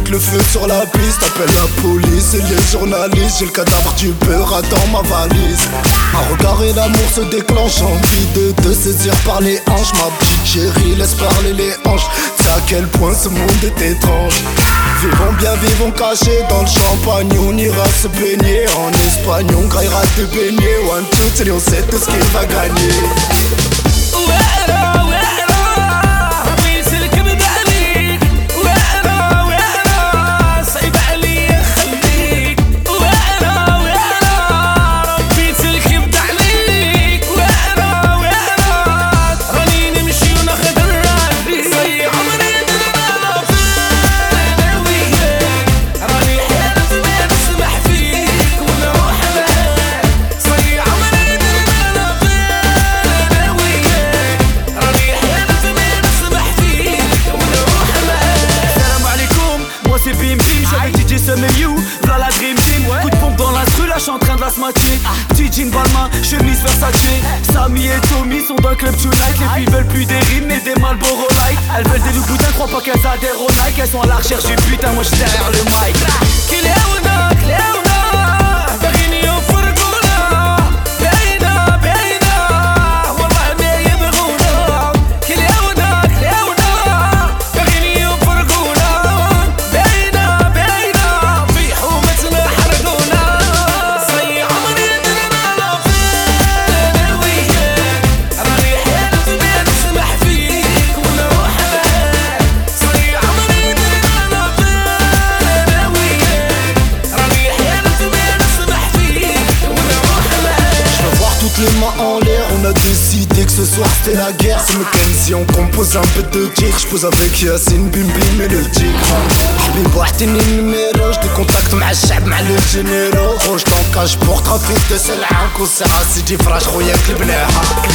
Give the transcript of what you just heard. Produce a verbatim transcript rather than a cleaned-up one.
foutre le feu sur la piste. Appelle la police et les journalistes. J'ai le cadavre du beurre dans ma valise. Un regard et l'amour se déclenche. Envie de te saisir par les hanches. Ma petite chérie, laisse parler les hanches. C'est à quel point ce monde est étrange. Vivons bien, vivons cachés dans le champagne. On ira se baigner en Espagne. On graillera te baigner. One, two, three, on sait tout ce qu'il va gagner. V'là la dream team, coup de pompe dans l'instru, là j'suis en train de la smatcher. Petit jean Balmain, chemise Versace. Samy et Tommy sont dans le club tonight. Les filles veulent plus des rimes mais des Marlboro Light. Elles veulent des Louboutins, crois pas qu'elles adhèrent au Nike. Elles sont à la recherche du putain, moi j'suis derrière le mic. Kiléona, Kiléona, Barini au Fourgouna. Baina, Baina, Wallah ma yabghouna. Kiléona, Kiléona, Barini au Fourgouna. Baina, Baina, في حومتنا حرقونا. صي عمري درنا فين انا وياك. راني حالف ما نسمح فيك ونروح معاك. صي عمري درنا فين انا وياك. راني حالف ما نسمح فيك ونروح معاك. Je veux voir toutes les mains en l'air. On a décidé que ce soir c'était la guerre. C'est Mackenzie, on compose un peu de tigre. J'pose avec Yassine, Bim Bim et le tigre. حبيب واعطيني النميرو. جدي كونتاكت مع الشعب مع لو جينيرو. خوش طونكاج بوغ ترافيك دو سلعة. كون ساعة سيدي فراش خويا كلبناها.